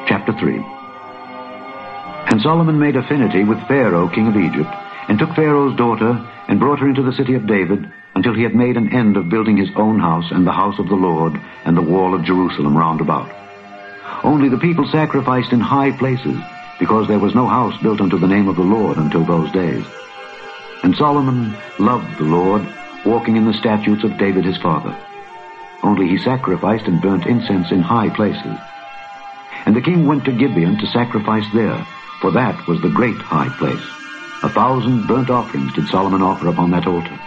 Chapter 3. And Solomon made affinity with Pharaoh, king of Egypt, and took Pharaoh's daughter, and brought her into the city of David, until he had made an end of building his own house, and the house of the Lord, and the wall of Jerusalem round about. Only the people sacrificed in high places, because there was no house built unto the name of the Lord until those days. And Solomon loved the Lord, walking in the statutes of David his father. Only he sacrificed and burnt incense in high places. And the king went to Gibeon to sacrifice there, for that was the great high place. 1,000 burnt offerings did Solomon offer upon that altar.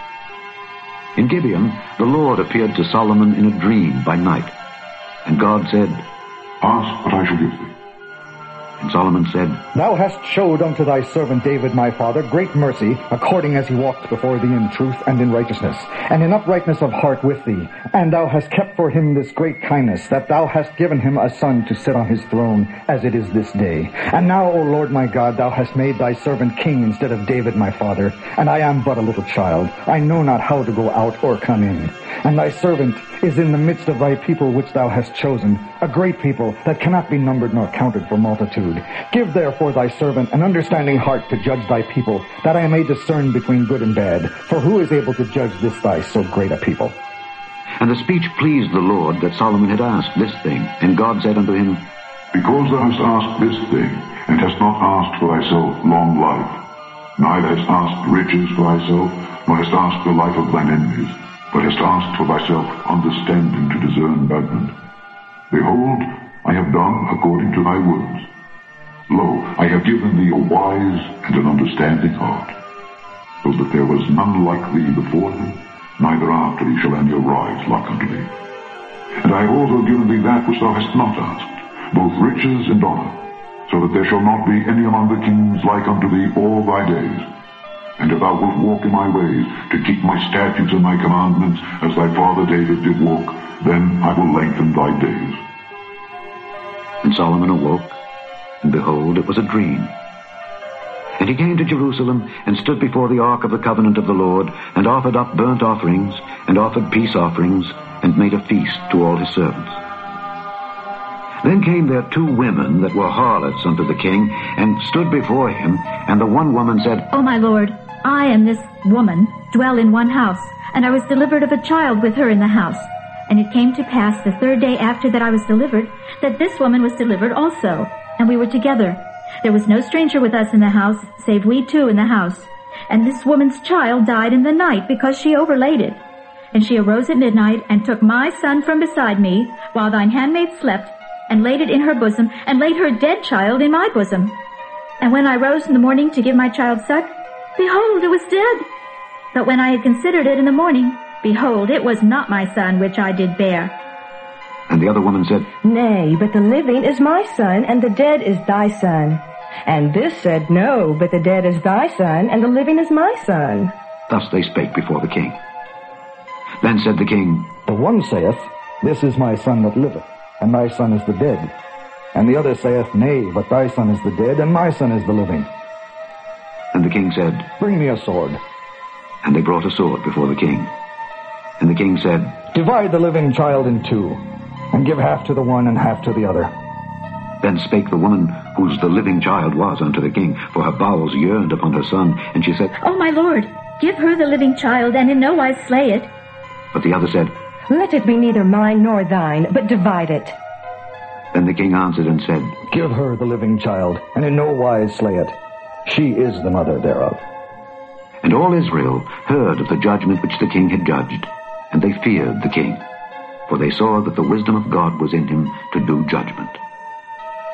In Gibeon the Lord appeared to Solomon in a dream by night. And God said, Ask what I shall give thee. And Solomon said, Thou hast showed unto thy servant David my father great mercy, according as he walked before thee in truth and in righteousness, and in uprightness of heart with thee. And thou hast kept for him this great kindness, that thou hast given him a son to sit on his throne, as it is this day. And now, O Lord my God, thou hast made thy servant king instead of David my father, and I am but a little child. I know not how to go out or come in. And thy servant is in the midst of thy people which thou hast chosen, a great people that cannot be numbered nor counted for multitude. Give therefore thy servant an understanding heart to judge thy people, that I may discern between good and bad. For who is able to judge this thy so great a people? And the speech pleased the Lord that Solomon had asked this thing. And God said unto him, Because thou hast asked this thing, and hast not asked for thyself long life, neither hast asked riches for thyself, nor hast asked the life of thine enemies, but hast asked for thyself understanding to discern judgment. Behold, I have done according to thy words. Lo, I have given thee a wise and an understanding heart, so that there was none like thee before thee, neither after thee shall any arise like unto thee. And I have also given thee that which thou hast not asked, both riches and honor, so that there shall not be any among the kings like unto thee all thy days. And if thou wilt walk in my ways, to keep my statutes and my commandments, as thy father David did walk, then I will lengthen thy days. And Solomon awoke, and behold, it was a dream. And he came to Jerusalem, and stood before the ark of the covenant of the Lord, and offered up burnt offerings, and offered peace offerings, and made a feast to all his servants. Then came there 2 women that were harlots unto the king, and stood before him, and the one woman said, O my lord, I and this woman dwell in one house, and I was delivered of a child with her in the house. And it came to pass the 3rd day after that I was delivered, that this woman was delivered also, and we were together. There was no stranger with us in the house, save we 2 in the house. And this woman's child died in the night, because she overlaid it. And she arose at midnight, and took my son from beside me, while thine handmaid slept, and laid it in her bosom, and laid her dead child in my bosom. And when I rose in the morning to give my child suck, behold, it was dead. But when I had considered it in the morning, behold, it was not my son which I did bear. And the other woman said, Nay, but the living is my son, and the dead is thy son. And this said, No, but the dead is thy son, and the living is my son. Thus they spake before the king. Then said the king, The one saith, This is my son that liveth, and thy son is the dead. And the other saith, Nay, but thy son is the dead, and my son is the living. And the king said, Bring me a sword. And they brought a sword before the king. And the king said, Divide the living child in 2, and give half to the one and half to the other. Then spake the woman whose the living child was unto the king, for her bowels yearned upon her son. And she said, O my lord, give her the living child, and in no wise slay it. But the other said, Let it be neither mine nor thine, but divide it. Then the king answered and said, Give her the living child, and in no wise slay it. She is the mother thereof. And all Israel heard of the judgment which the king had judged, and they feared the king, for they saw that the wisdom of God was in him to do judgment.